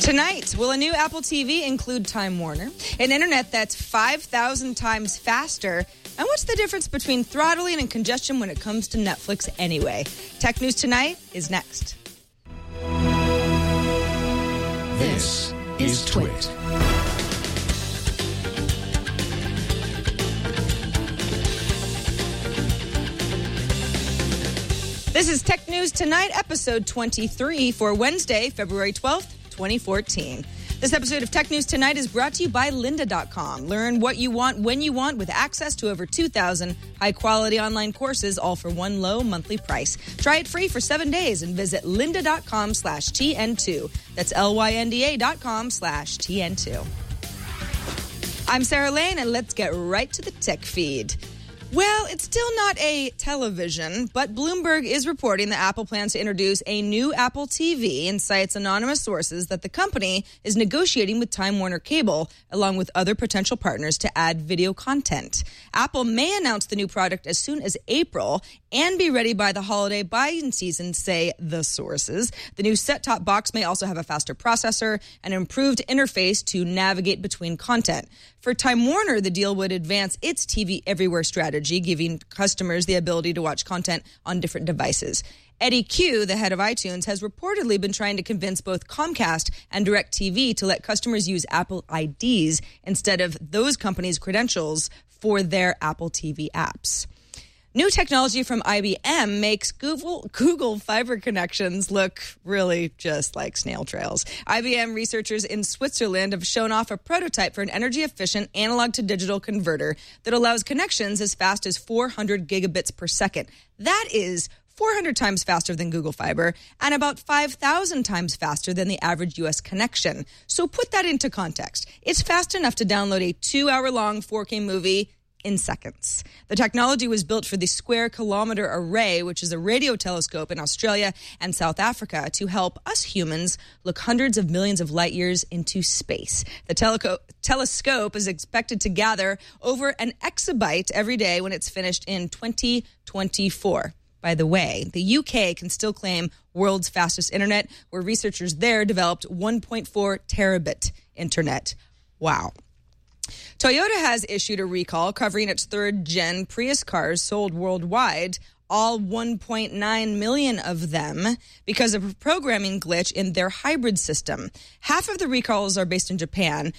Tonight, will a new Apple TV include Time Warner, an internet that's 5,000 times faster, and what's the difference between throttling and congestion when it comes to Netflix anyway? Tech News Tonight is next. This is Twit. This is Tech News Tonight, episode 23 for Wednesday, February 12th, 2014. This episode of Tech News Tonight is brought to you by Lynda.com. Learn what you want when you want with access to over 2,000 high-quality online courses, all for one low monthly price. Try it free for 7 days and visit lynda.com/TN2. That's LYNDA.com/TN2. I'm Sarah Lane, and let's get right to the tech feed. Well, it's still not a television, but Bloomberg is reporting that Apple plans to introduce a new Apple TV and cites anonymous sources that the company is negotiating with Time Warner Cable, along with other potential partners, to add video content. Apple may announce the new product as soon as April and be ready by the holiday buying season, say the sources. The new set-top box may also have a faster processor and improved interface to navigate between content. For Time Warner, the deal would advance its TV Everywhere strategy, giving customers the ability to watch content on different devices. Eddie Q, the head of iTunes, has reportedly been trying to convince both Comcast and DirecTV to let customers use Apple IDs instead of those companies' credentials for their Apple TV apps. New technology from IBM makes Google Fiber connections look really just like snail trails. IBM researchers in Switzerland have shown off a prototype for an energy-efficient analog-to-digital converter that allows connections as fast as 400 gigabits per second. That is 400 times faster than Google Fiber and about 5,000 times faster than the average U.S. connection. So put that into context. It's fast enough to download a 2-hour-long 4K movie in seconds. The technology was built for the Square Kilometre Array, which is a radio telescope in Australia and South Africa, to help us humans look hundreds of millions of light years into space. The telescope is expected to gather over an exabyte every day when it's finished in 2024. By the way, the UK can still claim world's fastest internet, where researchers there developed 1.4 terabit internet. Wow. Toyota has issued a recall covering its third-gen Prius cars sold worldwide, all 1.9 million of them, because of a programming glitch in their hybrid system. Half of the recalls are based in Japan.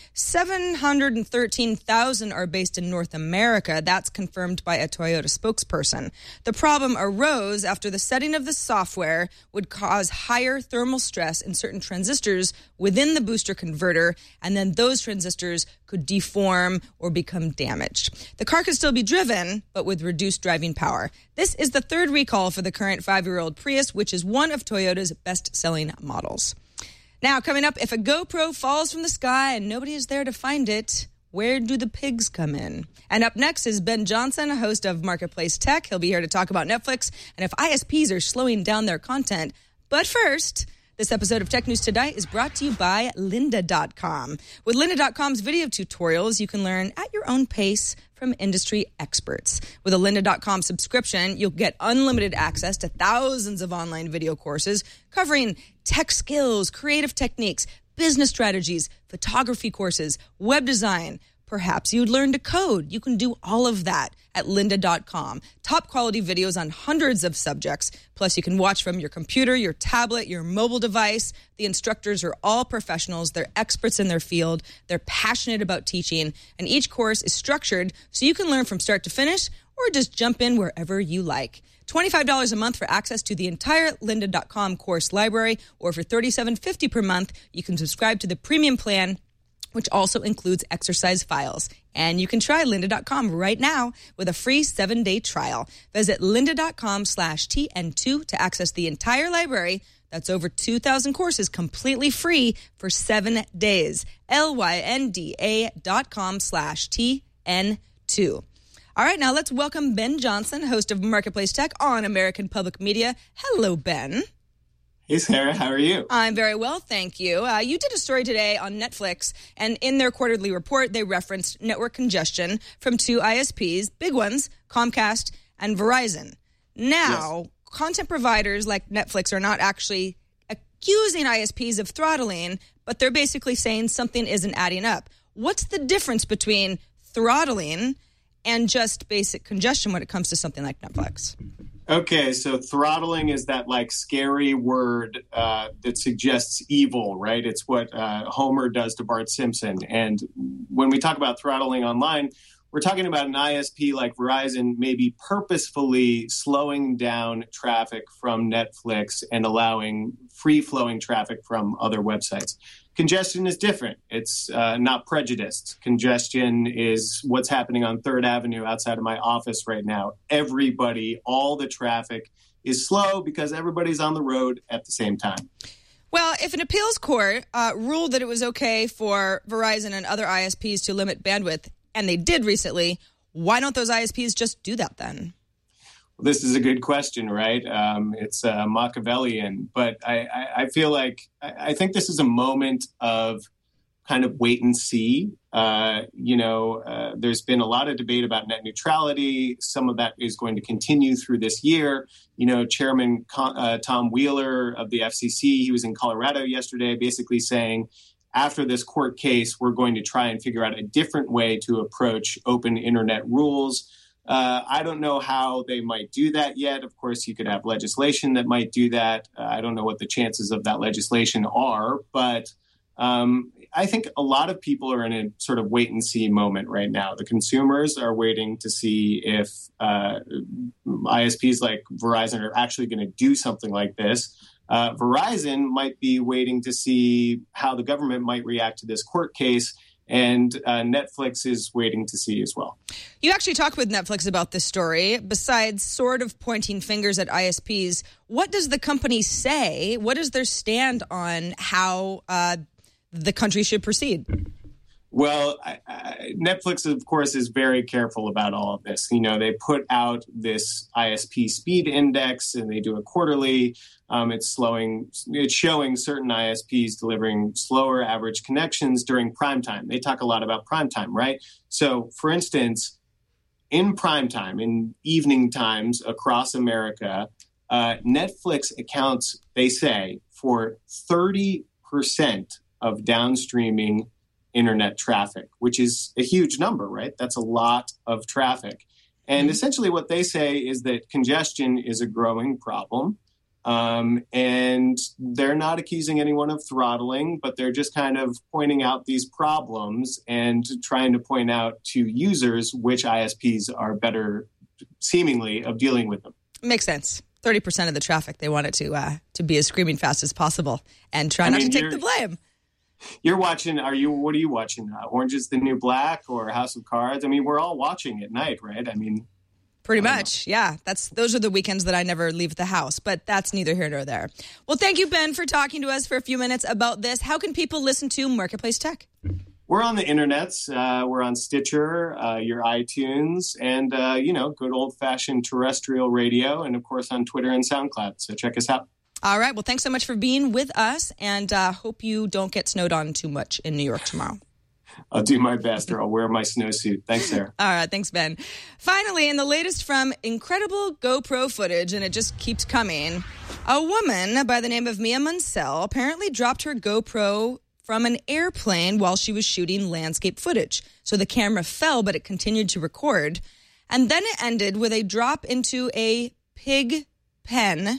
713,000 are based in North America. That's confirmed by a Toyota spokesperson. The problem arose after the setting of the software would cause higher thermal stress in certain transistors within the booster converter, and then those transistors could deform or become damaged. The car could still be driven, but with reduced driving power. This is the third recall for the current 5-year-old Prius, which is one of Toyota's best-selling models. Now, coming up, if a GoPro falls from the sky and nobody is there to find it, where do the pigs come in? And up next is Ben Johnson, host of Marketplace Tech. He'll be here to talk about Netflix and if ISPs are slowing down their content. But first, this episode of Tech News Tonight is brought to you by Lynda.com. With Lynda.com's video tutorials, you can learn at your own pace from industry experts. With a Lynda.com subscription, you'll get unlimited access to thousands of online video courses covering tech skills, creative techniques, business strategies, photography courses, web design. Perhaps you'd learn to code. You can do all of that at lynda.com. Top quality videos on hundreds of subjects. Plus, you can watch from your computer, your tablet, your mobile device. The instructors are all professionals. They're experts in their field. They're passionate about teaching. And each course is structured so you can learn from start to finish or just jump in wherever you like. $25 a month for access to the entire lynda.com course library, or for $37.50 per month, you can subscribe to the premium plan, which also includes exercise files. And you can try lynda.com right now with a free 7-day trial. Visit lynda.com/TN2 to access the entire library. That's over 2,000 courses completely free for 7 days. lynda.com/TN2. All right, now let's welcome Ben Johnson, host of Marketplace Tech on American Public Media. Hello, Ben. Hey, Sarah, how are you? I'm very well, thank you. You did a story today on Netflix, and in their quarterly report, they referenced network congestion from 2 ISPs, big ones, Comcast and Verizon. Now, content providers like Netflix are not actually accusing ISPs of throttling, but they're basically saying something isn't adding up. What's the difference between throttling and just basic congestion when it comes to something like Netflix? Okay, so throttling is that like scary word that suggests evil, right? It's what Homer does to Bart Simpson. And when we talk about throttling online, we're talking about an ISP like Verizon maybe purposefully slowing down traffic from Netflix and allowing free-flowing traffic from other websites. Congestion is different. It's not prejudiced. Congestion is what's happening on 3rd Avenue outside of my office right now. Everybody, all the traffic is slow because everybody's on the road at the same time. Well, if an appeals court ruled that it was okay for Verizon and other ISPs to limit bandwidth, and they did recently, why don't those ISPs just do that then? Well, this is a good question, right? It's Machiavellian, but I feel like I think this is a moment of kind of wait and see. There's been a lot of debate about net neutrality. Some of that is going to continue through this year. Chairman Tom Wheeler of the FCC, he was in Colorado yesterday basically saying, after this court case, we're going to try and figure out a different way to approach open internet rules. I don't know how they might do that yet. Of course, you could have legislation that might do that. I don't know what the chances of that legislation are, but I think a lot of people are in a sort of wait and see moment right now. The consumers are waiting to see if ISPs like Verizon are actually going to do something like this. Verizon might be waiting to see how the government might react to this court case, and Netflix is waiting to see as well. You actually talked with Netflix about this story. Besides sort of pointing fingers at ISPs, what does the company say? What is their stand on how the country should proceed? Well, Netflix, of course, is very careful about all of this. They put out this ISP speed index, and they do it quarterly. It's showing certain ISPs delivering slower average connections during prime time. They talk a lot about prime time, right? So, for instance, in prime time, in evening times across America, Netflix accounts, they say, for 30% of downstreaming internet traffic, which is a huge number, right? That's a lot of traffic. And essentially what they say is that congestion is a growing problem. And they're not accusing anyone of throttling, but they're just kind of pointing out these problems and trying to point out to users which ISPs are better, seemingly, of dealing with them. Makes sense. 30% of the traffic, they want it to be as screaming fast as possible and try not to take the blame. You're watching, what are you watching? Orange is the New Black or House of Cards? I mean, we're all watching at night, right? I mean, pretty much. Yeah. Those are the weekends that I never leave the house, but that's neither here nor there. Well, thank you, Ben, for talking to us for a few minutes about this. How can people listen to Marketplace Tech? We're on the internets. We're on Stitcher, your iTunes, and, good old-fashioned terrestrial radio, and, of course, on Twitter and SoundCloud. So check us out. All right. Well, thanks so much for being with us, and hope you don't get snowed on too much in New York tomorrow. I'll do my best, or I'll wear my snowsuit. Thanks, Sarah. All right. Thanks, Ben. Finally, in the latest from incredible GoPro footage, and it just keeps coming, a woman by the name of Mia Munsell apparently dropped her GoPro from an airplane while she was shooting landscape footage. So the camera fell, but it continued to record. And then it ended with a drop into a pig pen.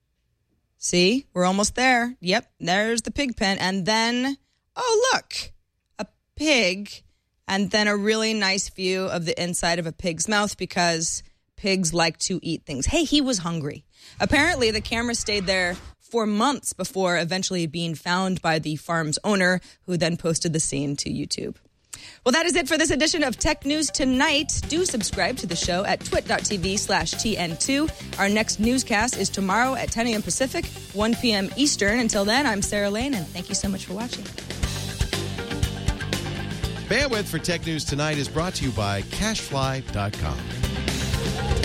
See, we're almost there. Yep, there's the pig pen. And then, oh, look, a pig. And then a really nice view of the inside of a pig's mouth because pigs like to eat things. Hey, he was hungry. Apparently, the camera stayed there for months before eventually being found by the farm's owner, who then posted the scene to YouTube. Well, that is it for this edition of Tech News Tonight. Do subscribe to the show at twit.tv/TN2. Our next newscast is tomorrow at 10 a.m. Pacific, 1 p.m. Eastern. Until then, I'm Sarah Lane, and thank you so much for watching. Bandwidth for Tech News Tonight is brought to you by CashFly.com.